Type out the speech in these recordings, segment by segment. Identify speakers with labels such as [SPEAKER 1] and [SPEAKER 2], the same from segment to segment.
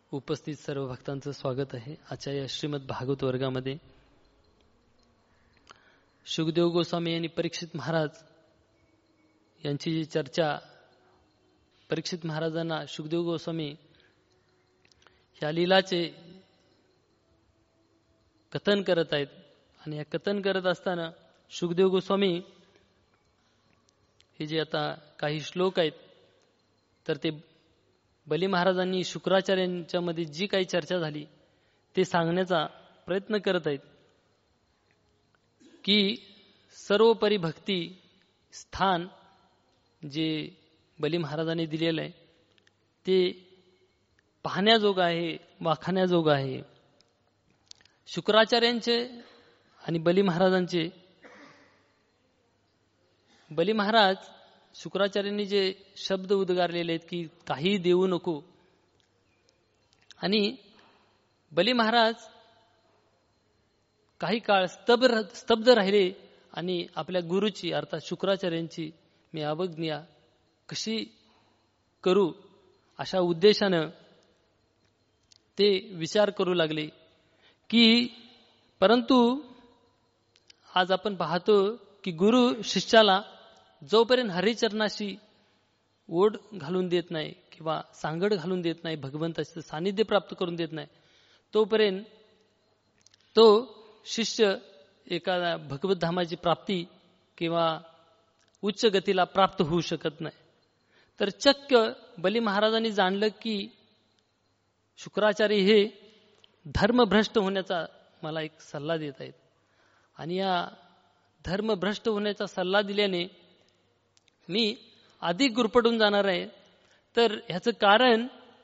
[SPEAKER 1] उपस्थित सर्व भक्तांचं स्वागत आहे. आजच्या या श्रीमद भागवत वर्गामध्ये शुकदेव गोस्वामी यांनी परीक्षित महाराज यांची जी चर्चा, परीक्षित महाराजांना शुकदेव गोस्वामी ह्या लीलाचे कथन करत आहेत. आणि या कथन करत असताना शुकदेव गोस्वामी हे जे आता काही श्लोक आहेत तर ते बली महाराजांनी शुक्राचार्यांच्या मध्ये जी काही चर्चा झाली ते सांगण्याचा प्रयत्न करत आहेत की सर्वोपरी भक्ती स्थान जे बली महाराजांनी दिलेलं आहे ते पाहण्याजोगं आहे, वाखाण्याजोगं आहे. शुक्राचार्यांचे आणि बली महाराजांचे, बली महाराज शुक्राचार्यांनी जे शब्द उद्गारलेले आहेत की काही देऊ नको, आणि बली महाराज काही काळ स्तब्ध राहिले आणि आपल्या गुरुची अर्थात शुक्राचार्यांची मी अवज्ञा कशी करू अशा उद्देशानं ते विचार करू लागले की, परंतु आज आपण पाहतो की गुरु शिष्याला जोपर्यंत हरिचरणाशी ओढ घालून देत नाही किंवा सांगड घालून देत नाही, भगवंताचं सानिध्य प्राप्त करून देत नाही, तोपर्यंत तो शिष्य एखाद्या भगवत धामाची प्राप्ती किंवा उच्च गतीला प्राप्त होऊ शकत नाही. तर चक्क बली महाराजांनी जाणलं की शुक्राचार्य हे धर्मभ्रष्ट होण्याचा मला एक सल्ला देत आहेत, आणि या धर्मभ्रष्ट होण्याचा सल्ला दिल्याने मी अधिक गुरफटून जाणार आहे. तर ह्याचं कारण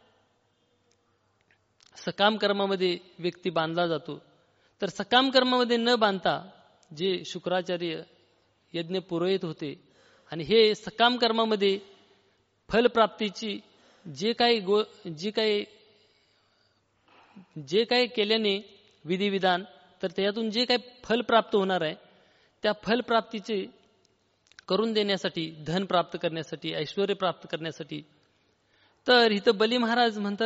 [SPEAKER 1] सकाम कर्मामध्ये व्यक्ती बांधला जातो. तर सकाम कर्मामध्ये न बांधता जे शुक्राचार्य यज्ञ पुरोहित होते आणि हे सकाम कर्मामध्ये फलप्राप्तीची जे काही केल्याने विधिविधान, तर त्यातून जे काही फल प्राप्त होणार आहे त्या फलप्राप्तीचे करून देण्यासाठी, धन प्राप्त करण्यासाठी, ऐश्वर प्राप्त करण्यासाठी. तर इथं बली महाराज म्हणतात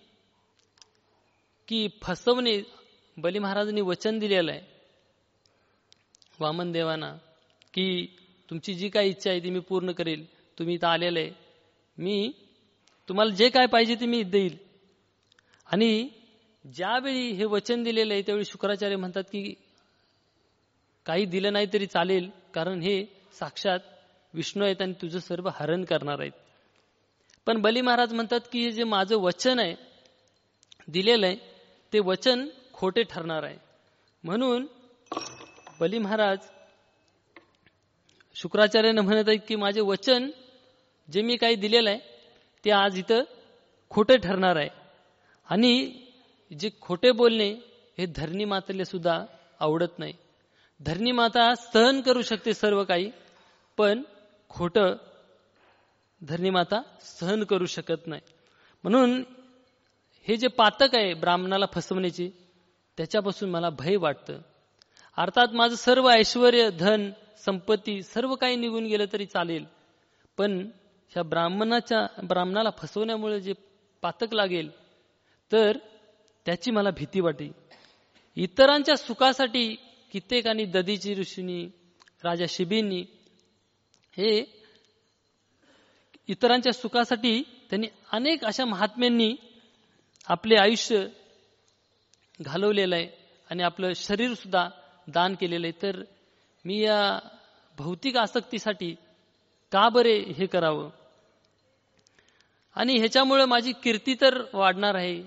[SPEAKER 1] की फसवणे, बली महाराजांनी वचन दिलेलं आहे वामन देवांना की तुमची जी काही इच्छा आहे ती मी पूर्ण करेल, तुम्ही इथं आलेलं आहे, मी तुम्हाला जे काय पाहिजे ते मी देईल. आणि ज्यावेळी हे वचन दिलेलं आहे त्यावेळी शुक्राचार्य म्हणतात की काही दिलं नाही तरी चालेल, कारण हे साक्षात विष्णू आहेत आणि तुझं सर्व हरण करणार आहेत. पण बली महाराज म्हणतात की हे जे माझं वचन आहे दिलेलं आहे ते वचन खोटे ठरणार आहे. म्हणून बली महाराज शुक्राचार्यांना म्हणत आहेत की माझे वचन जे मी काही दिलेलं आहे ते आज इथं खोटे ठरणार आहे. आणि जे खोटे बोलणे हे धरणी मातेला सुद्धा आवडत नाही. धरणी माता सहन करू शकते सर्व काही, पण खोटं धरणी माता सहन करू शकत नाही. म्हणून हे जे पातक आहे ब्राह्मणाला फसवण्याचे, त्याच्यापासून मला भय वाटतं. अर्थात माझं सर्व ऐश्वर, धन, संपत्ती सर्व काही निघून गेलं तरी चालेल, पण ह्या ब्राह्मणाला फसवण्यामुळे जे पातक लागेल तर त्याची मला भीती वाटते. इतरांच्या सुखासाठी कित्येकांनी, ददीची ऋषींनी, राजा शिबींनी, हे इतरांच्या सुखासाठी त्यांनी अनेक अशा महात्म्यांनी आपले आयुष्य घालवलेलं आहे आणि आपलं शरीर सुद्धा दान केलेलं आहे. तर मी या भौतिक आसक्तीसाठी का बरे हे करावं? आणि ह्याच्यामुळे माझी कीर्ती तर वाढणार आहे.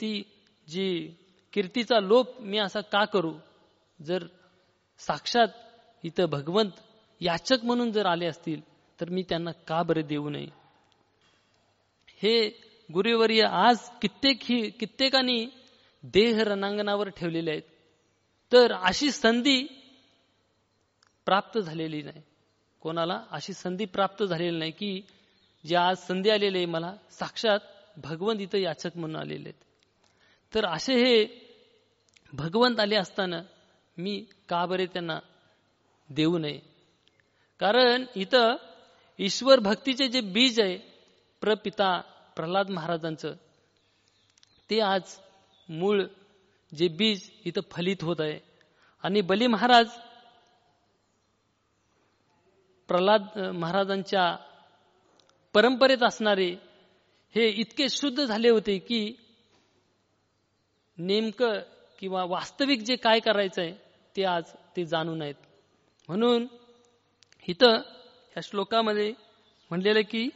[SPEAKER 1] कीर्तीचा लोप मी असा का करू? जर साक्षात इथं भगवंत याचक म्हणून जर आले असतील तर मी त्यांना का बरे देऊ नये? हे गुरुवर्य आज कित्येकांनी देह रणांगणावर ठेवलेले आहेत, तर अशी संधी प्राप्त झालेली नाही. कोणाला अशी संधी प्राप्त झालेली नाही की जे आज संधी आलेली आहे, मला साक्षात भगवंत इथं याचक म्हणून आलेले आहेत. तर असे हे भगवंत आले असताना मी का बरे त्यांना देऊ नये? कारण इथं ईश्वर भक्तीचे जे बीज आहे प्रपिता प्रल्हाद महाराजांचं, ते आज मूळ जे बीज इथं फलित होत आहे. आणि बली महाराज प्रल्हाद महाराजांच्या परंपरेत असणारे हे इतके शुद्ध झाले होते की नेमकं किंवा वास्तविक जे काय करायचं आहे ते आज ते जाणून आहेत. म्हणून इथं ह्या श्लोकामध्ये म्हणलेलं की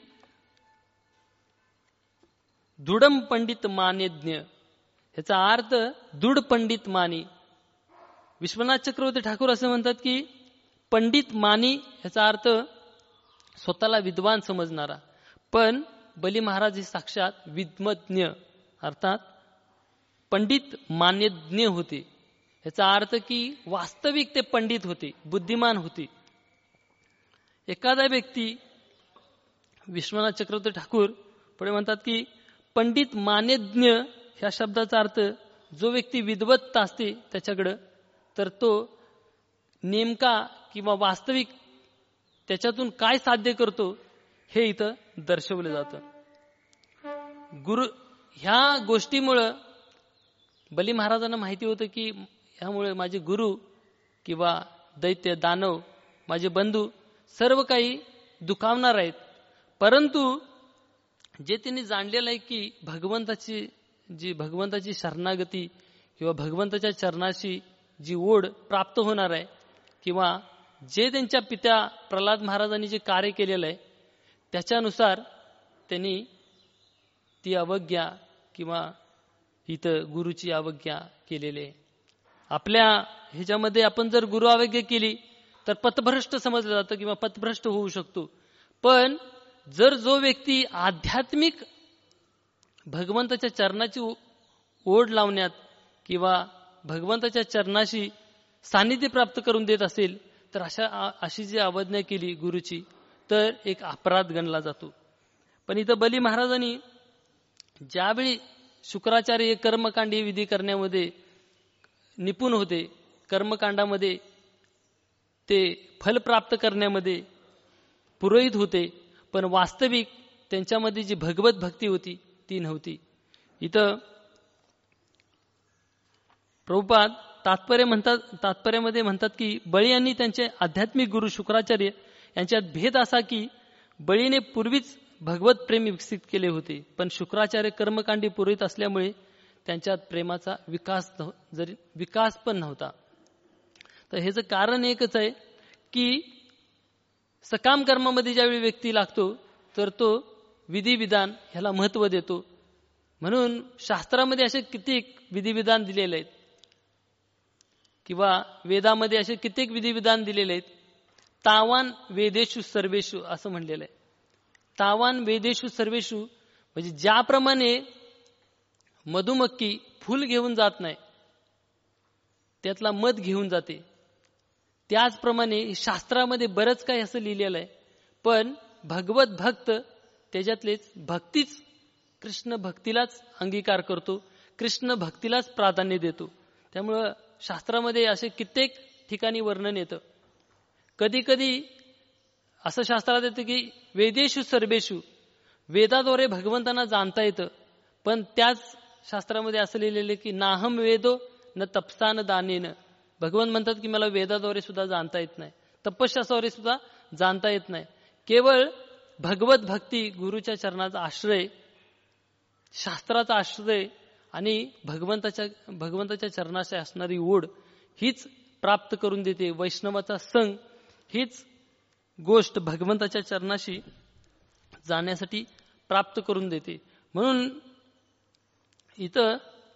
[SPEAKER 1] दृढम पंडित मानेज्ञ, ह्याचा अर्थ दृढ पंडित मानी. विश्वनाथ चक्रवर्ती ठाकूर असं म्हणतात की पंडित मानी ह्याचा अर्थ स्वतःला विद्वान समजणारा, पण बली महाराज हे साक्षात विद्मज्ञ अर्थात पंडित मान्यज्ञ होते. ह्याचा अर्थ की वास्तविक ते पंडित होते, बुद्धिमान होते. एखादा व्यक्ती विश्वनाथ चक्रवर्ती ठाकूर पुढे म्हणतात की पंडित मान्यज्ञ ह्या शब्दाचा अर्थ जो व्यक्ती विद्वत्ता असते त्याच्याकडं, तर तो नेमका किंवा वास्तविक त्याच्यातून काय साध्य करतो हे इथं दर्शवलं जातं. गुरु ह्या गोष्टीमुळं बली महाराजांना माहिती होतं की ह्यामुळे माझे गुरु किंवा दैत्य दानव माझे बंधू सर्व काही दुखावणार आहेत. परंतु जे त्यांनी जाणलेलं आहे की भगवंताची शरणागती किंवा भगवंताच्या चरणाशी जी ओढ प्राप्त होणार आहे किंवा जे त्यांच्या पित्या प्रल्हाद महाराजांनी जे कार्य केलेलं आहे त्याच्यानुसार त्यांनी ती अवज्ञा किंवा इथं गुरुची अवज्ञा केलेली आहे. आपल्या ह्याच्यामध्ये आपण जर गुरु अवज्ञा केली तर पथभ्रष्ट समजलं जातं किंवा पथभ्रष्ट होऊ शकतो. पण जर जो व्यक्ती आध्यात्मिक भगवंताच्या चरणाची ओढ लावण्यात किंवा भगवंताच्या चरणाशी सानिध्य प्राप्त करून देत असेल तर अशी जी अवज्ञा केली गुरुची तर एक अपराध गणला जातो. पण इथं बली महाराजांनी ज्यावेळी शुक्राचार्य कर्मकांडी विधी करण्यामध्ये निपुण होते, कर्मकांडामध्ये ते फल प्राप्त करण्यामध्ये पुरोहित होते, पण वास्तविक त्यांच्यामध्ये जी भगवत भक्ती होती ती नव्हती. इथं प्रभुपाद तात्पर्यामध्ये म्हणतात की बळी यांनी त्यांचे आध्यात्मिक गुरु शुक्राचार्य यांच्यात भेद असा की बळीने पूर्वीच भगवत प्रेम विकसित केले होते, पण शुक्राचार्य कर्मकांडी पुरोहित असल्यामुळे त्यांच्यात प्रेमाचा विकास पण नव्हता. तर ह्याचं कारण एकच आहे की सकाम कर्मामध्ये ज्यावेळी व्यक्ती लागतो तर तो विधिविधान ह्याला महत्व देतो. म्हणून शास्त्रामध्ये असे कित्येक विधिविधान दिलेले आहेत किंवा वेदामध्ये असे कित्येक विधिविधान दिलेले आहेत. तावान वेदेषु सर्वेषु असं म्हणलेलं आहे. तावान वेदेषु सर्वेषु म्हणजे ज्याप्रमाणे मधुमक्खी फूल घेऊन जात नाही त्यातला मध घेऊन जाते, त्याचप्रमाणे शास्त्रामध्ये बरंच काही असं लिहिलेलं आहे. पण भगवत भक्त त्याच्यातलेच भक्तीच कृष्ण भक्तीलाच अंगीकार करतो, कृष्ण भक्तीलाच प्राधान्य देतो. त्यामुळं शास्त्रामध्ये असे कित्येक ठिकाणी वर्णन येतं. कधी कधी असं शास्त्रात येतं की वेदेषु सर्वेषु, वेदाद्वारे भगवंतांना जाणता येतं, पण त्याच शास्त्रामध्ये असं लिहिलेलं की नाहम वेदो न तपसा न दानेन. भगवंत म्हणतात की मला वेदाद्वारे सुद्धा जाणता येत नाही, तपश्चर्याद्वारे सुद्धा जाणता येत नाही. केवळ भगवत भक्ती, गुरुच्या चरणाचा आश्रय, शास्त्राचा आश्रय आणि भगवंताच्या चरणाशी असणारी ओढ हीच प्राप्त करून देते. वैष्णवाचा संग हीच गोष्ट भगवंताच्या चरणाशी जाण्यासाठी प्राप्त करून देते. म्हणून इथं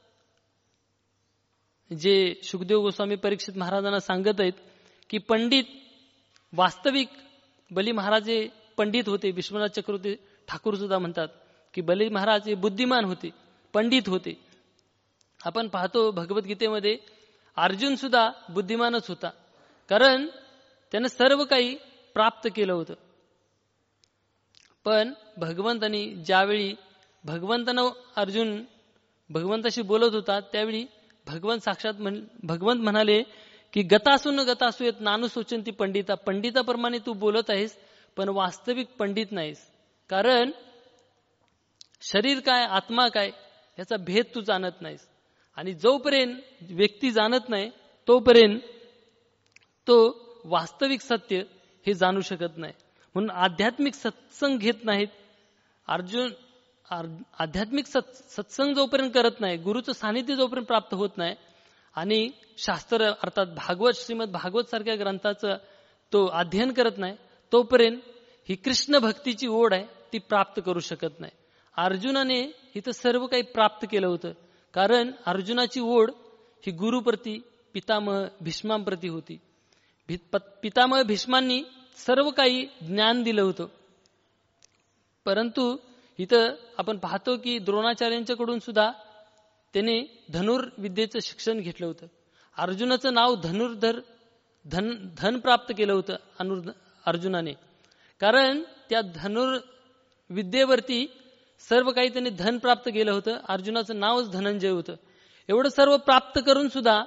[SPEAKER 1] जे शुकदेव गोस्वामी परीक्षित महाराजांना सांगत आहेत की पंडित वास्तविक बली महाराज हे पंडित होते. विश्वनाथ चक्रवर्ती ठाकूर सुद्धा म्हणतात की बली महाराज हे बुद्धिमान होते, पंडित होते. आपण पाहतो भगवद्गीतेमध्ये अर्जुन सुद्धा बुद्धिमानच होता, कारण त्यानं सर्व काही प्राप्त केलं होतं. पण भगवंतांनी ज्यावेळी अर्जुन भगवंताशी बोलत होता त्यावेळी भगवंत म्हणाले की गतासून गतासू येत नानू सोचंती पंडिता. पंडिताप्रमाणे तू बोलत आहेस पण वास्तविक पंडित नाहीस, कारण शरीर काय आत्मा काय याचा भेद तू जाणत नाहीस. आणि जोपर्यंत व्यक्ती जाणत नाही तोपर्यंत तो वास्तविक सत्य हे जाणू शकत नाही. म्हणून आध्यात्मिक सत्संग घेत नाहीत अर्जुन. आध्यात्मिक सत्संग जोपर्यंत करत नाही, गुरुचं सानिध्य जोपर्यंत प्राप्त होत नाही आणि शास्त्र अर्थात भागवत, श्रीमद भागवत सारख्या ग्रंथाचं तो अध्ययन करत नाही, तोपर्यंत ही कृष्ण भक्तीची ओढ आहे ती प्राप्त करू शकत नाही. अर्जुनाने इथं सर्व काही प्राप्त केलं होतं, कारण अर्जुनाची ओढ ही गुरुप्रती, पितामह भीष्मांप्रती होती. पितामह भीष्मांनी सर्व काही ज्ञान दिलं होतं, परंतु इथं आपण पाहतो की द्रोणाचार्यांच्याकडून सुद्धा त्याने धनुर्विद्येचं शिक्षण घेतलं होतं. अर्जुनाचं नाव धनुर्धर, धन प्राप्त केलं होतं अर्जुनाने, कारण त्या धनुर्विद्येवरती सर्व काही त्याने धन प्राप्त केलं होतं. अर्जुनाचं नावच धनंजय होतं. एवढं सर्व प्राप्त करून सुद्धा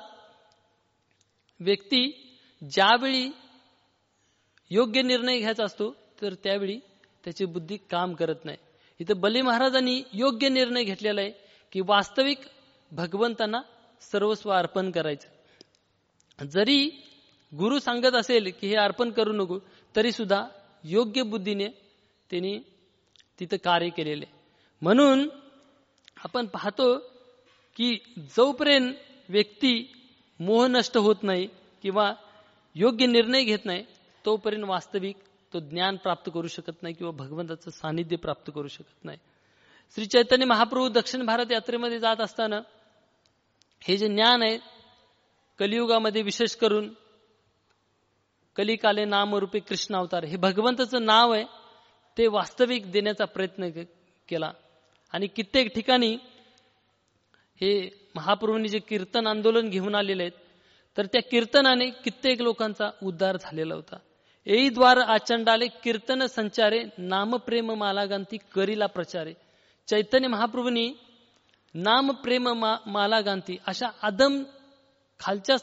[SPEAKER 1] व्यक्ती ज्यावेळी योग्य निर्णय घ्यायचा असतो तर त्यावेळी त्याची बुद्धी काम करत नाही. इथं बली महाराजांनी योग्य निर्णय घेतलेला आहे की वास्तविक भगवंतांना सर्वस्व अर्पण करायचं. जरी गुरु सांगत असेल की हे अर्पण करू नको, तरी सुद्धा योग्य बुद्धीने त्यांनी तिथं कार्य केलेले. म्हणून आपण पाहतो की जोपर्यंत व्यक्ती मोह नष्ट होत नाही किंवा योग्य निर्णय घेत नाही तोपर्यंत वास्तविक तो ज्ञान प्राप्त करू शकत नाही किंवा भगवंताचं सानिध्य प्राप्त करू शकत नाही. श्री चैतन्य महाप्रभू दक्षिण भारत यात्रेमध्ये जात असताना हे जे ज्ञान आहे, कलियुगामध्ये विशेष करून कलिकाले नामरूपी कृष्ण अवतार, हे भगवंताचं नाव आहे, ते वास्तविक देण्याचा प्रयत्न केला. आणि कित्येक ठिकाणी हे महाप्रभूंनी जे कीर्तन आंदोलन घेऊन आलेले आहेत, तर त्या कीर्तनाने कित्येक लोकांचा उद्धार झालेला होता. एई द्वार आचंडाले कीर्तन संचारे, नाम प्रेम मालागांती करीला प्रचारे. चैतन्य महाप्रभूंनी नाम प्रेम मालागांती अशा आदम खालच्या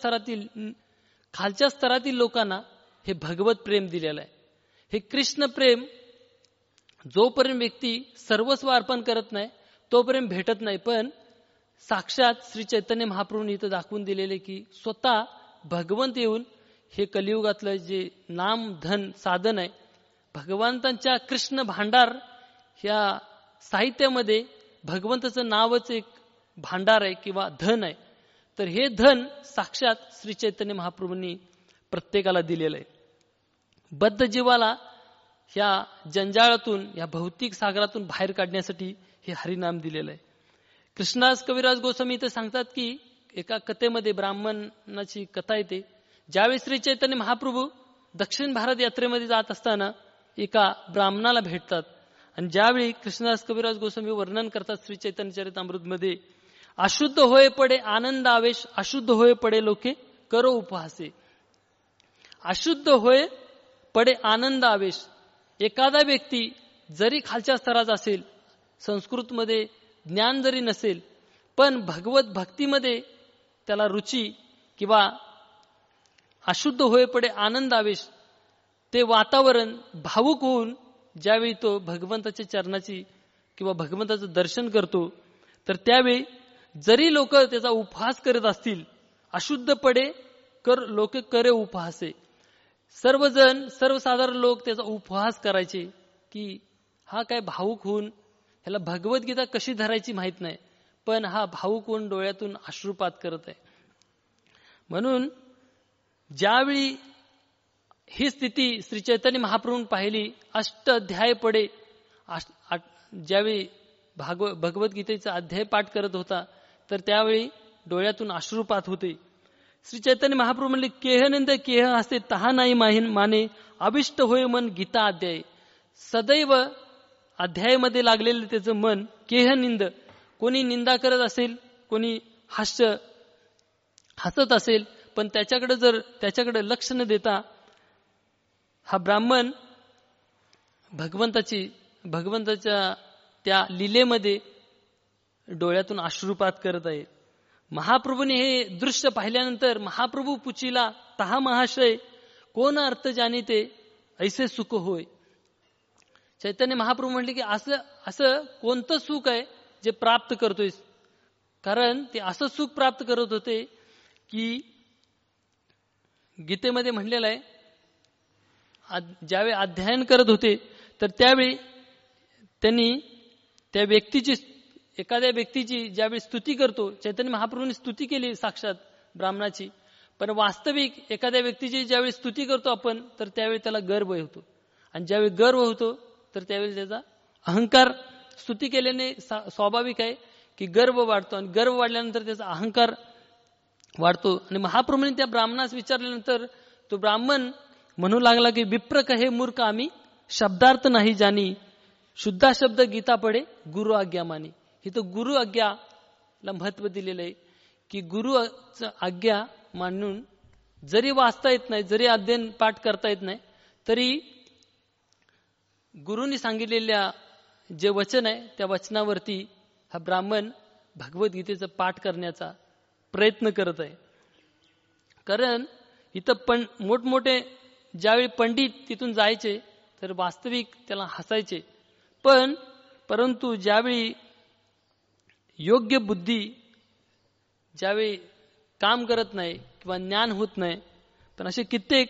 [SPEAKER 1] स्तरातील लोकांना हे भगवत प्रेम दिलेलं आहे. हे कृष्ण प्रेम जोपर्यंत व्यक्ती सर्वस्व अर्पण करत नाही तोपर्यंत भेटत नाही. पण साक्षात श्री चैतन्य महाप्रभूंनी इथं दाखवून दिलेले की स्वतः भगवंत येऊन हे कलियुगातलं जे नाम धन साधन आहे, भगवंतांच्या कृष्ण भांडार ह्या साहित्यामध्ये भगवंताचं नावच एक भांडार आहे किंवा धन आहे. तर हे धन साक्षात श्री चैतन्य महाप्रभूंनी प्रत्येकाला दिलेलं आहे. बद्ध जीवाला ह्या जंजाळातून, या भौतिक सागरातून बाहेर काढण्यासाठी हे हरिनाम दिलेलं आहे. कृष्णदास कविराज गोस्वामी इथे सांगतात की एका कथेमध्ये, ब्राह्मणाची कथा येते, ज्यावेळी श्री चैतन्य महाप्रभू दक्षिण भारत यात्रेमध्ये जात असताना एका ब्राह्मणाला भेटतात. आणि ज्यावेळी कृष्णदास कविराज गोस्वामी वर्णन करतात श्री चैतन्य चरितामृतमध्ये, अशुद्ध होय पडे आनंद आवेश, अशुद्ध होय पडे लोके करो उपहासे. अशुद्ध होय पडे आनंद आवेश. एखादा व्यक्ती जरी खालच्या स्तराचा असेल, संस्कृतमध्ये ज्ञान जरी नसेल, पण भगवत भक्तीमध्ये त्याला रुची किंवा अशुद्ध होय पडे आनंद आवेश, ते वातावरण भावुक होऊन ज्यावेळी तो भगवंताच्या चरणाची किंवा भगवंताचं दर्शन करतो, तर त्यावेळी जरी लोक त्याचा उपहास करत असतील, अशुद्ध पडे लोक करे उपहासे, सर्वजण सर्वसाधारण लोक त्याचा उपहास करायचे की हा काय भावुक होऊन, ह्याला भगवद्गीता कशी धरायची माहित नाही, पण हा भावुक होऊन डोळ्यातून अश्रुपात करत आहे. म्हणून ज्यावेळी ही स्थिती श्री चैतन्य महाप्रभूंनी पाहिली, अष्टाध्याय पडे, ज्यावेळी भगवद्गीतेचा अध्याय पाठ करत होता, तर त्यावेळी डोळ्यातून अश्रुपात होते. श्री चैतन्य महाप्रभू म्हणले, केहनिंद केह हसे तहा नाही माने, अभिष्ट होय मन गीता अध्याय. सदैव अध्यायामध्ये लागलेलं त्याचं मन केहनिंद, कोणी निंदा करत असेल, कोणी हसत असेल, पण त्याच्याकडे लक्ष न देता हा ब्राह्मण भगवंताच्या त्या लीलेमध्ये डोळ्यातून अश्रुपात करत आहे. महाप्रभूने हे दृश्य पाहिल्यानंतर महाप्रभू पुचिला, तहा महाशय कोण अर्थ जाणीते ऐसे सुख होय. चैतन्य महाप्रभू म्हटले की असं कोणतं सुख आहे जे प्राप्त करतोय कारण ते असं सुख प्राप्त करत होते की गीतेमध्ये म्हणलेलं आहे, ज्यावेळी अध्ययन करत होते तर त्यावेळी त्यांनी त्या व्यक्तीची, एखाद्या व्यक्तीची ज्यावेळी स्तुती करतो, चैतन्य महाप्रभूंनी स्तुती केली साक्षात ब्राह्मणाची, पण वास्तविक एखाद्या व्यक्तीची ज्यावेळी स्तुती करतो आपण तर त्यावेळी त्याला गर्व होतो, आणि ज्यावेळी गर्व होतो तर त्यावेळी त्याचा अहंकार, स्तुती केल्याने स्वाभाविक आहे की गर्व वाढतो, आणि गर्व वाढल्यानंतर त्याचा अहंकार वाढतो. आणि महाप्रभूंनी त्या ब्राह्मणास विचारल्यानंतर तो ब्राह्मण म्हणू लागला की विप्र कहे मूर्ख आम्ही, शब्दार्थ नाही जाणी, शुद्धा शब्द गीता पडे गुरु आज्ञा मानी. इथं गुरु आज्ञाला महत्व दिलेलं आहे की गुरु आज्ञा मानून जरी वाचता येत नाही, जरी अध्ययन पाठ करता येत नाही, तरी गुरुनी सांगितलेल्या जे वचन आहे त्या वचनावरती हा ब्राह्मण भगवद्गीतेचं पाठ करण्याचा प्रयत्न करत आहे. कारण इथं मोठमोठे ज्यावेळी पंडित तिथून जायचे तर वास्तविक त्याला हसायचे, परंतु ज्यावेळी योग्य बुद्धी ज्यावेळी काम करत नाही किंवा ज्ञान होत नाही, पण असे कित्येक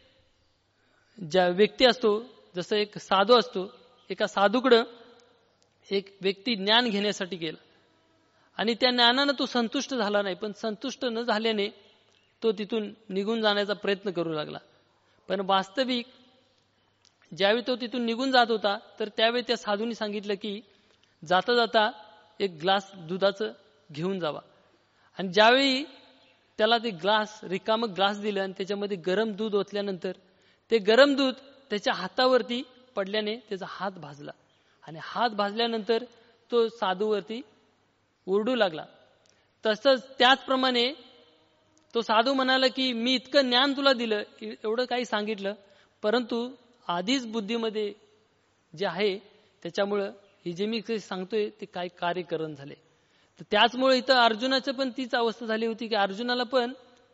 [SPEAKER 1] ज्या व्यक्ती असतो, जसं एक साधू असतो, एका साधूकडं एक व्यक्ती ज्ञान घेण्यासाठी गेला आणि त्या ज्ञानानं तो संतुष्ट झाला नाही, पण संतुष्ट न झाल्याने तो तिथून निघून जाण्याचा प्रयत्न करू लागला. पण वास्तविक ज्यावेळी तो तिथून निघून जात होता तर त्यावेळी त्या साधूंनी सांगितलं की जाता जाता एक ग्लास दुधाचं घेऊन जावा, आणि ज्यावेळी त्याला ते रिकामं ग्लास दिलं आणि त्याच्यामध्ये गरम दूध ओतल्यानंतर ते गरम दूध त्याच्या हातावरती पडल्याने त्याचा हात भाजला, आणि हात भाजल्यानंतर तो साधूवरती ओरडू लागला. तसंच त्याचप्रमाणे तो साधू म्हणाला की मी इतकं ज्ञान तुला दिलं, एवढं काही सांगितलं, परंतु आधीच बुद्धीमध्ये जे आहे त्याच्यामुळं हे जे मी सांगतोय ते काही कार्यकरण झाले. तर त्याचमुळे इथं अर्जुनाचं पण तीच अवस्था झाली होती की अर्जुनाला पण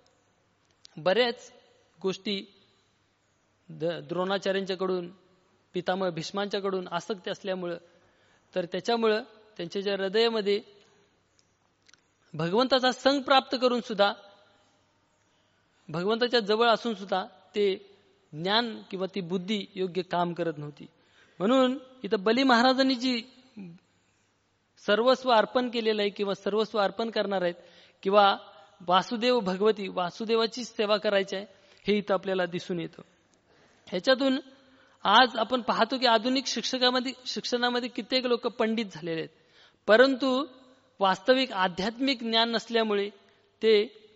[SPEAKER 1] बऱ्याच गोष्टी द्रोणाचार्यांच्याकडून, पितामह भीष्मांच्याकडून आसक्ती असल्यामुळं, तर त्याच्यामुळं त्यांच्या ज्या हृदयामध्ये भगवंताचा संग प्राप्त करून सुद्धा, भगवंताच्या जवळ असून सुद्धा ते ज्ञान किंवा ती बुद्धी योग्य काम करत नव्हती. म्हणून इथं बली महाराजांनी जी सर्वस्व अर्पण केलेलं आहे किंवा सर्वस्व अर्पण करणार आहेत किंवा वासुदेव भगवती, वासुदेवाची सेवा करायची आहे, हे इथं आपल्याला दिसून येतं. ह्याच्यातून आज आपण पाहतो की आधुनिक शिक्षणामध्ये कित्येक लोक पंडित झालेले आहेत, परंतु वास्तविक आध्यात्मिक ज्ञान नसल्यामुळे ते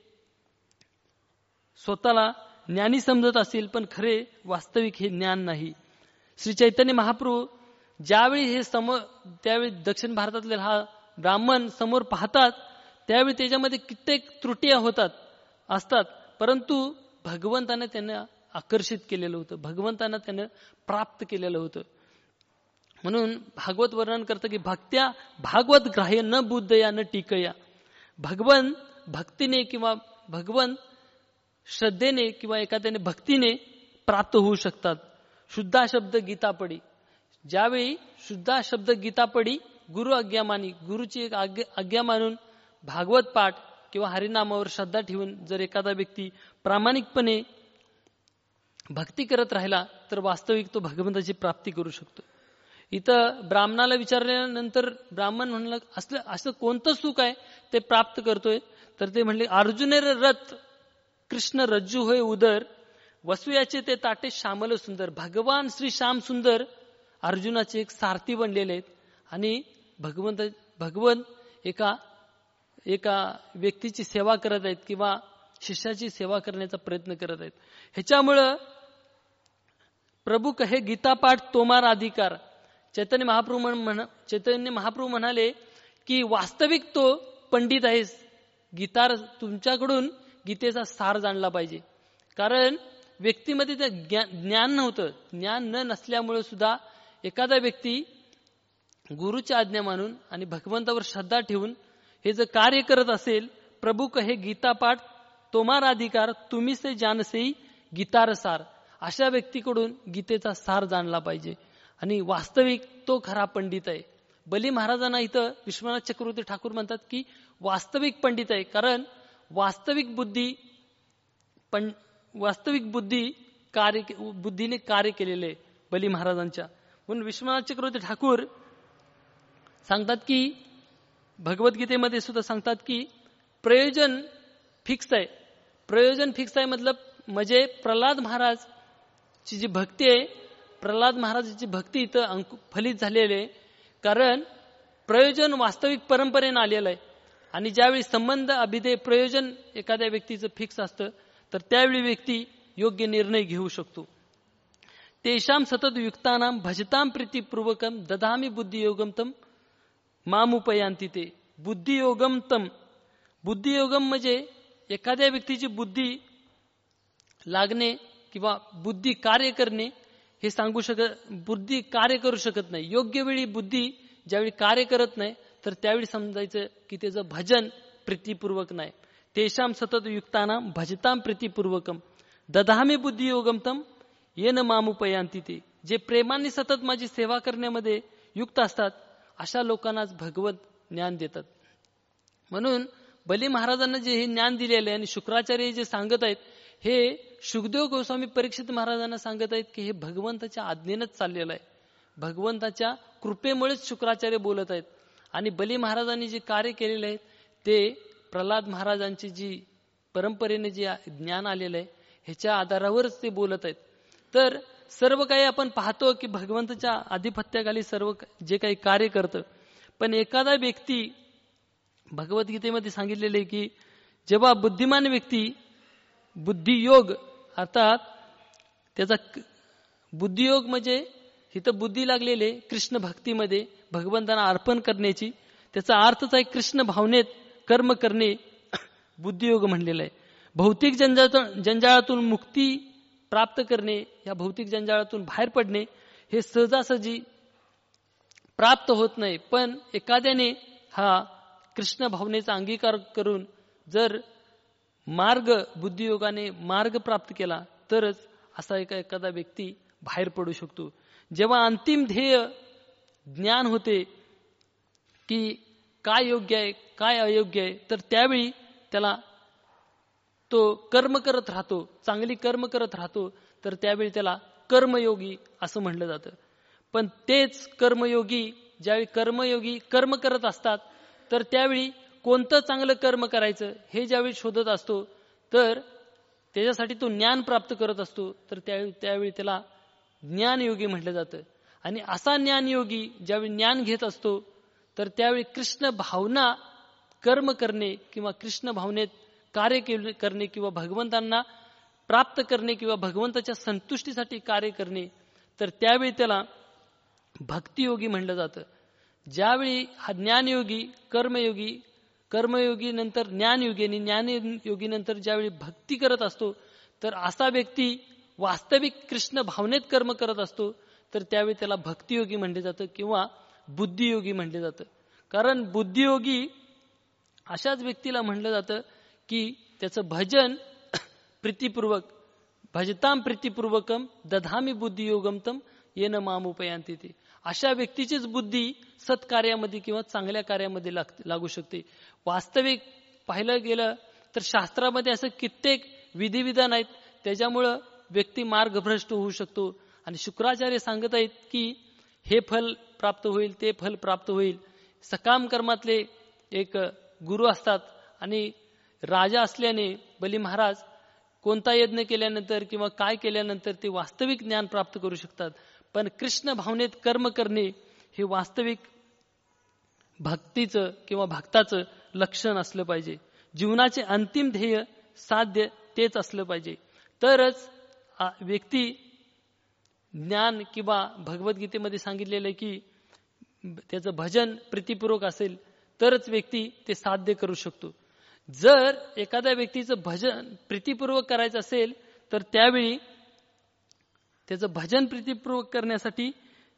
[SPEAKER 1] स्वतःला ज्ञानी समजत असतील, पण खरे वास्तविक हे ज्ञान नाही. श्री चैतन्य महाप्रभू ज्यावेळी त्यावेळी दक्षिण भारतातले हा ब्राह्मण समोर पाहतात त्यावेळी त्याच्यामध्ये कित्येक त्रुट्या असतात, परंतु भगवंताने त्यांना आकर्षित केलेलं होतं, भगवंतानं त्यानं प्राप्त केलेलं होतं. म्हणून भागवत वर्णन करतं की भक्त्या भागवत ग्राह्य न बुद्धया न टीकया. भगवंत भक्तीने किंवा भगवंत श्रद्धेने किंवा एखाद्याने भक्तीने प्राप्त होऊ शकतात. शुद्धा शब्द गीता पडी, ज्यावेळी शुद्धा शब्द गीता पडी गुरु आज्ञा मानी, गुरुची एक आज्ञा मानून भागवत पाठ किंवा हरिनामावर श्रद्धा ठेवून जर एखादा व्यक्ती प्रामाणिकपणे भक्ती करत राहिला तर वास्तविक तो भगवंताची प्राप्ती करू शकतो. इथं ब्राह्मणाला विचारल्यानंतर ब्राह्मण म्हणलं असं कोणतं सुख आहे ते प्राप्त करतोय, तर ते म्हणले अर्जुनेर रथ कृष्ण रज्जू होय उदर, वसुयाचे ते ताटे श्यामल सुंदर. भगवान श्री श्याम सुंदर अर्जुनाचे एक सारथी बनलेले आहेत आणि भगवंत एका व्यक्तीची सेवा करत आहेत किंवा शिष्याची सेवा करण्याचा प्रयत्न करत आहेत. ह्याच्यामुळं प्रभू कहे गीता पाठ तोमार अधिकार. चैतन्य महाप्रभू म्हणाले की वास्तविक तो पंडित आहेस, तुमच्याकडून गीतेचा सार जाणला पाहिजे. कारण व्यक्तीमध्ये ते ज्ञान नव्हतं, ज्ञान न नसल्यामुळे सुद्धा एखादा व्यक्ती गुरुची आज्ञा मानून आणि भगवंतावर श्रद्धा ठेवून हे जर कार्य करत असेल, प्रभू कहे गीता पाठ तोमार अधिकार तुम्ही से जानसे गीतार सार, अशा व्यक्तीकडून गीतेचा सार जाणला पाहिजे. आणि वास्तविक तो खरा पंडित आहे. बली महाराजांना इथं विश्वनाथ चक्रवर्ती ठाकूर म्हणतात की वास्तविक पंडित आहे, कारण वास्तविक बुद्धीने कार्य केलेले बली महाराजांच्या. म्हणून विश्वनाथ चक्रवर्ती ठाकूर सांगतात की भगवद्गीतेमध्ये सुद्धा सांगतात की प्रयोजन फिक्स आहे. प्रयोजन फिक्स आहे म्हणजे प्रल्हाद महाराजची जी भक्ती आहे, प्रल्हाद महाराजांची भक्ती इथं फलित झालेली आहे, कारण प्रयोजन वास्तविक परंपरेनं आलेलं आहे. आणि ज्यावेळी संबंध अभिधेय प्रयोजन एखाद्या व्यक्तीचं फिक्स असतं तर त्यावेळी व्यक्ती योग्य निर्णय घेऊ शकतो. तेषाम सतत युक्तानाम भजताम प्रीतिपूर्वकम ददामी बुद्धियोगम तम मामुपयांती. ते बुद्धियोगम म्हणजे एखाद्या व्यक्तीची बुद्धी लागणे किंवा बुद्धी कार्य करणे हे बुद्धी कार्य करू शकत नाही. योग्य वेळी बुद्धी ज्यावेळी कार्य करत नाही तर त्यावेळी समजायचं की त्याचं भजन प्रीतिपूर्वक नाही. तेषाम सतत युक्तानाम भजताम प्रीतिपूर्वकम ददामी बुद्धियोगम तम येन मामुपयांती. ते जे प्रेमाने सतत माझी सेवा करण्यामध्ये युक्त असतात अशा लोकांनाच भगवत ज्ञान देतात. म्हणून बली महाराजांना जे हे ज्ञान दिलेलं आहे आणि शुक्राचार्य जे सांगत आहेत हे शुकदेव गोस्वामी परीक्षित महाराजांना सांगत आहेत की हे भगवंताच्या आज्ञेनंच चाललेलं आहे. भगवंताच्या कृपेमुळेच शुक्राचार्य बोलत आहेत. आणि बली महाराजांनी जे कार्य केलेले आहे ते प्रल्हाद महाराजांची जी परंपरेने जे ज्ञान आलेलं आहे ह्याच्या आधारावरच ते बोलत आहेत. तर सर्व काही आपण पाहतो की भगवंताच्या आधिपत्याखाली सर्व जे काही कार्य करतं. पण एखादा व्यक्ती भगवद्गीतेमध्ये सांगितलेले की जेव्हा बुद्धिमान व्यक्ती बुद्धियोग अर्थात त्याचा बुद्धियोग म्हणजे इथं बुद्धी लागलेले कृष्ण भक्तीमध्ये भगवंतांना अर्पण करण्याची, त्याचा अर्थच आहे कृष्ण भावनेत कर्म करणे बुद्धियोग म्हणलेला आहे. भौतिक जंजाळातून मुक्ती प्राप्त करणे, या भौतिक जंजाळातून बाहेर पडणे हे सहजासहजी प्राप्त होत नाही. पण एखाद्याने हा कृष्ण भावनेचा अंगीकार करून जर बुद्धियोगाने मार्ग प्राप्त केला तरच असा एखादा व्यक्ती बाहेर पडू शकतो. जेव्हा अंतिम ध्येय ज्ञान होते की काय योग्य आहे काय अयोग्य आहे तर त्यावेळी त्याला तो कर्म करत राहतो, चांगली कर्म करत राहतो, तर त्यावेळी त्याला कर्मयोगी असं म्हटलं जातं. पण तेच कर्मयोगी ज्यावेळी कर्म करत असतात तर त्यावेळी कोणतं चांगलं कर्म करायचं हे ज्यावेळी शोधत असतो तर त्याच्यासाठी तो ज्ञान प्राप्त करत असतो, तर त्यावेळी त्याला ज्ञानयोगी म्हटलं जातं. आणि असा ज्ञानयोगी ज्यावेळी ज्ञान घेत असतो तर त्यावेळी कृष्ण भावना कर्म करणे किंवा कृष्ण भावनेत कार्य करणे किंवा भगवंतांना प्राप्त करणे किंवा भगवंताच्या संतुष्टीसाठी कार्य करणे, तर त्यावेळी त्याला भक्तियोगी म्हटलं जातं. ज्यावेळी हा ज्ञानयोगी कर्मयोगी नंतर ज्ञानयोगी आणि ज्ञानयोगी नंतर ज्यावेळी भक्ती करत असतो तर असा व्यक्ती वास्तविक कृष्ण भावनेत कर्म करत असतो, तर त्यावेळी त्याला भक्तियोगी म्हटले जातं किंवा बुद्धियोगी म्हटले जातं. कारण बुद्धियोगी अशाच व्यक्तीला म्हटलं जातं की त्याचं भजन प्रीतिपूर्वक भजताम प्रीतिपूर्वकम दधामी बुद्धियोगम तम येन मामुपयांती. अशा व्यक्तीचीच बुद्धी सत्कार्यामध्ये किंवा चांगल्या कार्यामध्ये लागू शकते. वास्तविक पाहिलं गेलं तर शास्त्रामध्ये असं कित्येक विधिविधान आहेत त्याच्यामुळं व्यक्ती मार्गभ्रष्ट होऊ शकतो. आणि शुक्राचार्य सांगत आहेत की हे फल प्राप्त होईल ते फल प्राप्त होईल. सकाम कर्मातले एक गुरु असतात आणि राजा असल्याने बली महाराज कोणता यज्ञ केल्यानंतर किंवा काय केल्यानंतर ते वास्तविक ज्ञान प्राप्त करू शकतात. पण कृष्ण भावनेत कर्म करणे हे वास्तविक भक्तीचं किंवा भक्ताचं लक्षण असलं पाहिजे. जीवनाचे अंतिम ध्येय साध्य तेच असलं पाहिजे. तरच व्यक्ती ज्ञान किंवा भगवद्गीतेमध्ये सांगितलेलं आहे की त्याचं भजन प्रीतिपूर्वक असेल तरच व्यक्ती ते साध्य करू शकतो. जर एखाद्या व्यक्तीचं भजन प्रीतिपूर्वक करायचं असेल तर त्यावेळी त्याचं भजन प्रीतिपूर्वक करण्यासाठी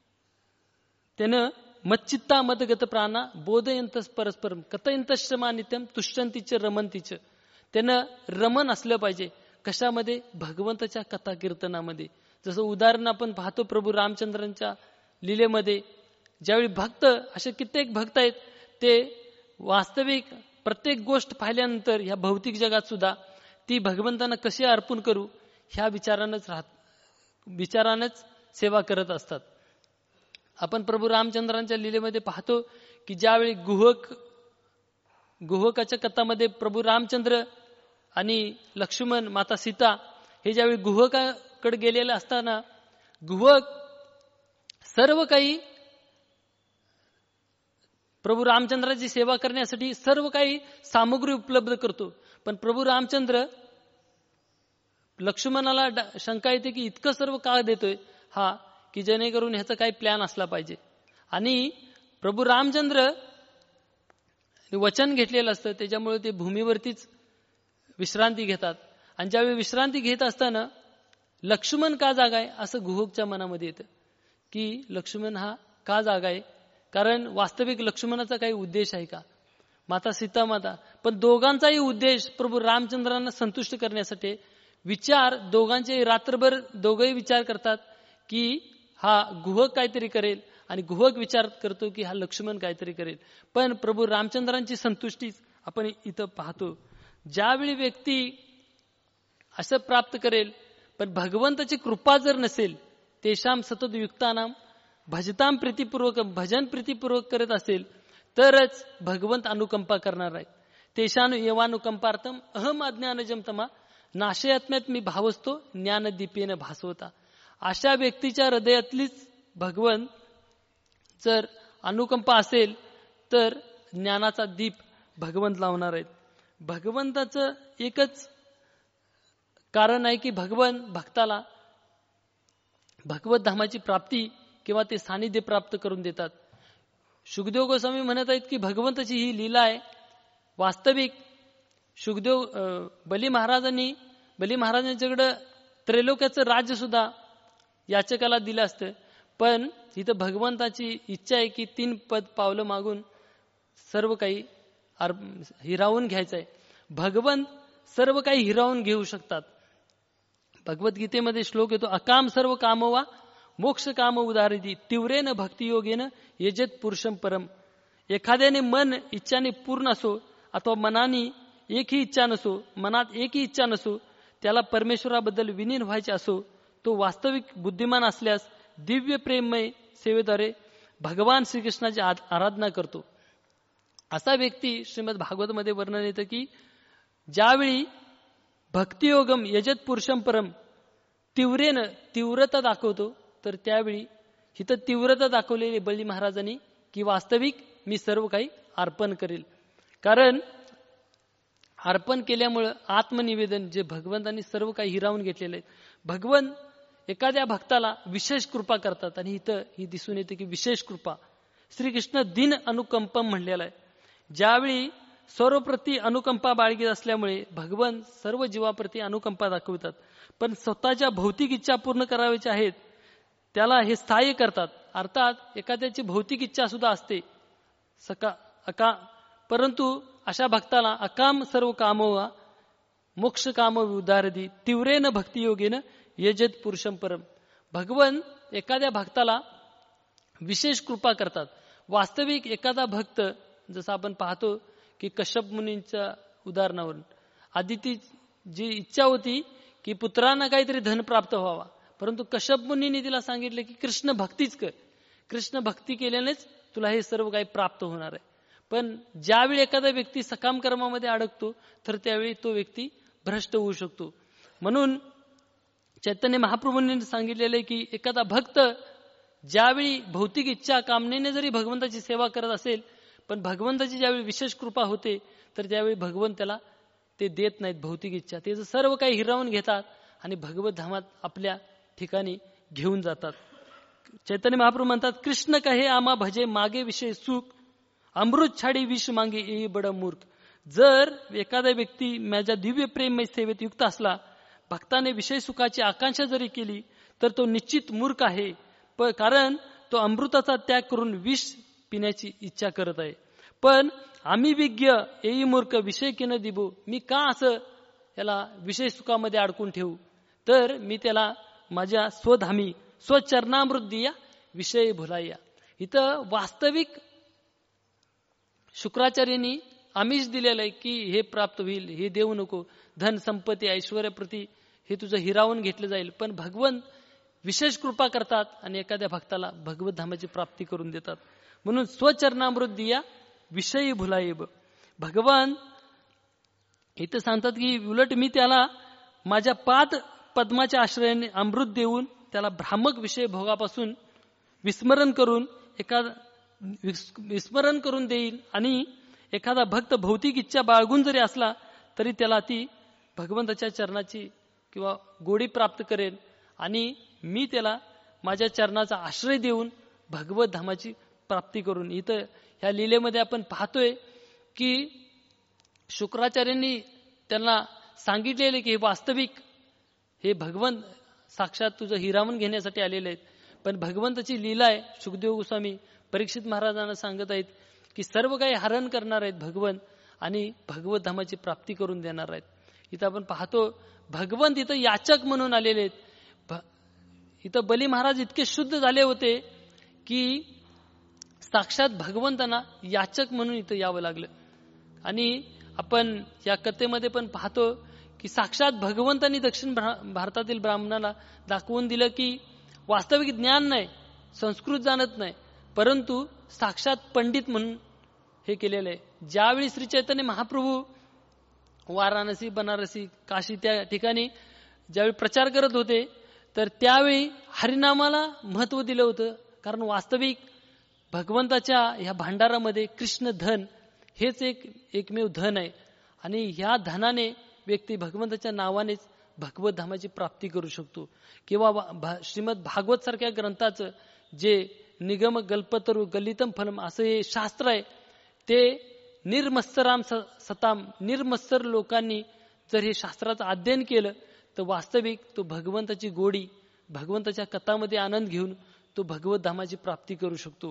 [SPEAKER 1] त्यानं मच्चित्ता मदगत प्राणा बोधयंतस परस्परम कथयंतश्रमा नित्यम तुष्यंतीच रमंतीच. त्यानं रमन असलं पाहिजे. कशामध्ये? भगवंताच्या कथा कीर्तनामध्ये. जसं उदाहरण आपण पाहतो प्रभू रामचंद्रांच्या लीलेमध्ये ज्यावेळी भक्त, असे कित्येक भक्त आहेत, ते वास्तविक प्रत्येक गोष्ट पाहिल्यानंतर ह्या भौतिक जगात सुद्धा ती भगवंतांना कशी अर्पण करू ह्या विचारानंच सेवा करत असतात. आपण प्रभू रामचंद्रांच्या लीलेमध्ये पाहतो की ज्यावेळी गुहकाच्या कथामध्ये प्रभू रामचंद्र आणि लक्ष्मण, माता सीता हे ज्यावेळी गुहकाकडे गेलेले असताना गुहक सर्व काही प्रभू रामचंद्राची सेवा करण्यासाठी सर्व काही सामग्री उपलब्ध करतो. पण प्रभू रामचंद्र लक्ष्मणाला शंका येते की इतकं सर्व का देतोय हा, की जेणेकरून ह्याचा काही प्लॅन असला पाहिजे. आणि प्रभू रामचंद्र वचन घेतलेलं असतं, त्याच्यामुळे ते भूमीवरतीच विश्रांती घेतात. आणि ज्यावेळी विश्रांती घेत असताना लक्ष्मण का जागा आहे असं गुहकच्या मनामध्ये येतं की लक्ष्मण हा का जागा आहे, कारण वास्तविक लक्ष्मणाचा काही उद्देश आहे का, माता सीता माता. पण दोघांचाही उद्देश प्रभू रामचंद्रांना संतुष्ट करण्यासाठी विचार दोघांचे रात्रभर दोघंही विचार करतात की हा गुहक काहीतरी करेल आणि गुहक विचार करतो की हा लक्ष्मण काहीतरी करेल. पण प्रभू रामचंद्रांची संतुष्टी आपण इथं पाहतो. ज्यावेळी व्यक्ती असं प्राप्त करेल, पण भगवंताची कृपा जर नसेल, तेषाम सतत युक्तानाम भजताम प्रीतीपूर्वक, भजन प्रीतीपूर्वक करत असेल तरच भगवंत अनुकंपा करणार आहेत. तेषानु येवानुकंपार्थम अहम अज्ञानजम तमा नाशयात्म्यात मी भावसतो ज्ञानदीपेन भासवता. अशा व्यक्तीच्या हृदयातलीच भगवंत जर अनुकंपा असेल तर ज्ञानाचा दीप भगवंत लावणार आहेत. भगवंताचं एकच कारण आहे की भगवंत भक्ताला भगवत धामाची प्राप्ती किंवा ते सानिध्य प्राप्त करून देतात. शुकदेव गोस्वामी म्हणत आहेत की भगवंताची ही लीला आहे. वास्तविक बली महाराजांच्याकडे त्रैलोक्याचं राज्य सुद्धा याचकाला दिलं असतं, पण इथं भगवंताची इच्छा आहे की 3 पावलं मागून सर्व काही हिरावून घ्यायचं आहे. भगवंत सर्व काही हिरावून घेऊ शकतात. भगवद्गीतेमध्ये श्लोक येतो, अकाम सर्व कामवा मोक्ष काम उदाहरती तीव्रेन भक्तियोगेन यजेत पुरुषम परम. एखाद्याने मन इच्छाने पूर्ण असो अथवा मनाने एकही इच्छा नसो, मनात एकही इच्छा नसो, त्याला परमेश्वराबद्दल विलीन व्हायचे असो, तो वास्तविक बुद्धिमान असल्यास दिव्य प्रेममय सेवेद्वारे भगवान श्रीकृष्णाची आराधना करतो. असा व्यक्ती श्रीमद भागवतमध्ये वर्णन येतं की ज्यावेळी भक्तियोगम यजत पुरुषम परम तीव्रता दाखवतो, तर त्यावेळी हिथं तीव्रता दाखवलेली बळी महाराजांनी की वास्तविक मी सर्व काही अर्पण करेल. कारण अर्पण केल्यामुळं आत्मनिवेदन जे भगवंतांनी सर्व काही हिरावून घेतलेलं आहे. भगवंत एखाद्या भक्ताला विशेष कृपा करतात आणि इथं ही दिसून येते की विशेष कृपा श्रीकृष्ण दिन अनुकंपम म्हणलेला आहे. ज्यावेळी सर्वप्रती अनुकंपा बाळगीत असल्यामुळे भगवंत सर्व जीवाप्रती अनुकंपा दाखवतात. पण स्वतःच्या भौतिक इच्छा पूर्ण करायच्या आहेत त्याला हे सहाय्य करतात. अर्थात एखाद्याची भौतिक इच्छा सुद्धा असते परंतु अशा भक्ताला अकाम सर्व कामोवा मोक्ष काम उदारदी तीव्रेन भक्तियोगेन यजत पुरुषम परम. भगवंत एखाद्या भक्ताला विशेष कृपा करतात. वास्तविक एखादा भक्त जसं आपण पाहतो की कश्यप मुनींच्या उदाहरणावरून आदिती जी इच्छा होती की पुत्रांना काहीतरी धन प्राप्त व्हावा, परंतु कश्यप मुनींनी तिला सांगितले की कृष्ण भक्तीच कर, कृष्ण भक्ती केल्यानेच तुला हे सर्व काही प्राप्त होणार आहे. पण ज्यावेळी एखादा व्यक्ती सकाम कर्मामध्ये अडकतो तर त्यावेळी तो व्यक्ती भ्रष्ट होऊ शकतो. म्हणून चैतन्य महाप्रभूंनी सांगितलेले की एखादा भक्त ज्यावेळी भौतिक इच्छा कामनेने जरी भगवंताची सेवा करत असेल, पण भगवंताची ज्यावेळी विशेष कृपा होते तर त्यावेळी भगवंत त्याला ते देत नाहीत भौतिक इच्छा. ते सर्व काही हिरावून घेतात आणि भगवत धामात आपल्या ठिकाणी घेऊन जातात. चैतन्य महाप्रभू म्हणतात, कृष्ण कहे आमा भजे मागे विषय सुख अमृत छाडी विष मागे ये बड मूर्ख. जर एखादा व्यक्ती माझ्या दिव्य प्रेममय सेवेत युक्त असला, भक्ताने विषय सुखाची आकांक्षा जरी केली तर तो निश्चित मूर्ख आहे, कारण तो अमृताचा त्याग करून विष पिण्याची इच्छा करत आहे. पण आम्ही विज्ञ येई मूर्ख विषय केन दिबो. मी का असं याला विषय सुखामध्ये अडकून ठेवू, तर मी त्याला माझ्या स्वधामी स्वचरणामृत दिया विषय भुलाया. इथं वास्तविक शुक्राचार्यांनी आमिष दिलेलं आहे की हे प्राप्त होईल, हे देऊ नको, धन संपत्ती ऐश्वर्याप्रती हे तुझं हिरावून घेतलं जाईल. पण भगवंत विशेष कृपा करतात आणि एखाद्या भक्ताला भगवत धामाची प्राप्ती करून देतात. म्हणून स्वचरणामृत दिया विषयी भुलाईब. भगवान इथं सांगतात की उलट मी त्याला माझ्या पाद पद्माच्या आश्रयाने अमृत देऊन त्याला भ्रामक विषय भोगापासून विस्मरण करून देईल. आणि एखादा भक्त भौतिक इच्छा बाळगून जरी असला तरी त्याला ती भगवंताच्या चरणाची किंवा गोडी प्राप्त करेल आणि मी त्याला माझ्या चरणाचा आश्रय देऊन भगवत धामाची प्राप्ती करून. इथं ह्या लीलेमध्ये आपण पाहतोय की शुक्राचार्यांनी त्यांना सांगितलेले की हे वास्तविक हे भगवंत साक्षात तुझं हिरावून घेण्यासाठी आलेले आहेत. पण भगवंताची लीला आहे. सुखदेव गोस्वामी परीक्षित महाराजांना सांगत आहेत की सर्व काही हरण करणार आहेत भगवंत आणि भगवत धामाची प्राप्ती करून देणार आहेत. इथं आपण पाहतो भगवंत इथं याचक म्हणून आलेले आहेत. इथं बली महाराज इतके शुद्ध झाले होते की साक्षात भगवंतांना याचक म्हणून इथं यावं लागलं. आणि आपण या कथेमध्ये पण पाहतो की साक्षात भगवंतांनी दक्षिण भारतातील ब्राह्मणाला दाखवून दिलं की वास्तविक ज्ञान नाही, संस्कृत जाणत नाही, परंतु साक्षात पंडित म्हणून हे केलेलं आहे. ज्यावेळी श्री चैतन्य महाप्रभू वाराणसी, बनारसी, काशी त्या ठिकाणी ज्यावेळी प्रचार करत होते तर त्यावेळी हरिनामाला महत्व दिलं होतं. कारण वास्तविक भगवंताच्या ह्या भांडारामध्ये कृष्ण धन हेच एकमेव धन आहे आणि ह्या धनाने व्यक्ती भगवंताच्या नावानेच भगवत धामाची प्राप्ती करू शकतो. किंवा श्रीमद भागवत सारख्या ग्रंथाचं जे निगम गल्पतरू गलितम फलम असं हे शास्त्र आहे ते निर्मत्सराम सताम, निर्मत्सर लोकांनी जर हे शास्त्राचं अध्ययन केलं तर वास्तविक तो भगवंताची गोडी, भगवंताच्या कथामध्ये आनंद घेऊन तो भगवत धामाची प्राप्ती करू शकतो.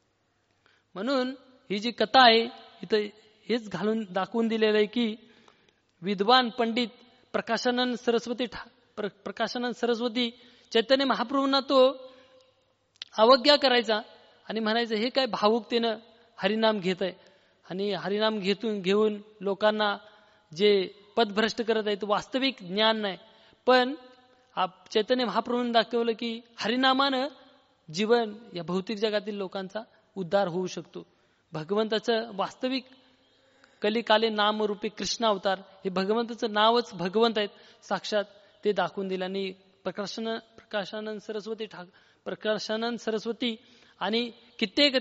[SPEAKER 1] म्हणून ही जी कथा आहे इथं हेच घालून दाखवून दिलेलं आहे की विद्वान पंडित प्रकाशानंद सरस्वती चैतन्य महाप्रभूंना तो अवज्ञा करायचा आणि म्हणायचं हे काय भावुकतेनं हरिनाम घेत आहे आणि हरिनाम घेऊन लोकांना जे पदभ्रष्ट करत आहे वास्तविक ज्ञान नाही. पण चैतन्य महाप्रभूंनी दाखवलं की हरिनामानं जीवन या भौतिक जगातील लोकांचा उद्धार होऊ शकतो. भगवंताचं वास्तविक कलिकाले नामरूपी कृष्ण अवतार हे भगवंताचं नावच भगवंत आहेत साक्षात ते दाखवून दिलं. आणि प्रकाशानंद सरस्वती आणि कित्येक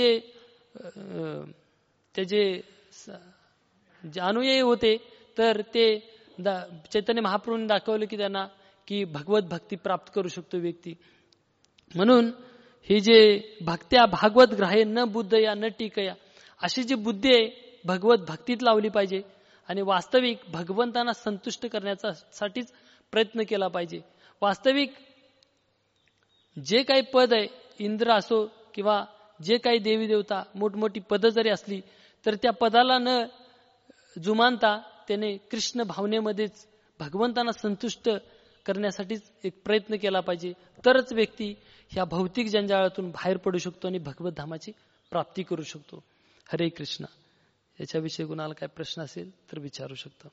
[SPEAKER 1] त्याचे अनुयायी होते तर ते चैतन्य महाप्रभूंनी दाखवलं की त्यांना की भगवत भक्ती प्राप्त करू शकतो व्यक्ती. म्हणून हे जे भक्त्या भागवत ग्राह्य न बुद्धया न टीकया अशी जी बुद्धी आहे भगवत भक्तीत लावली पाहिजे आणि वास्तविक भगवंतांना संतुष्ट करण्यासाठीच प्रयत्न केला पाहिजे. वास्तविक जे काही पद आहे इंद्र असो किंवा जे काही देवी देवता मोठमोठी पदं जरी असली तर त्या पदाला न जुमानता त्याने कृष्ण भावनेमध्येच भगवंतांना संतुष्ट करण्यासाठीच एक प्रयत्न केला पाहिजे. तरच व्यक्ती ह्या भौतिक जंजाळातून बाहेर पडू शकतो आणि भगवत धामाची प्राप्ती करू शकतो. हरे कृष्ण. याच्याविषयी कुणाला काय प्रश्न असेल तर विचारू शकता.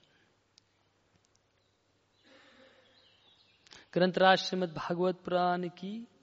[SPEAKER 1] ग्रंथराज श्रीमद भागवत पुराण की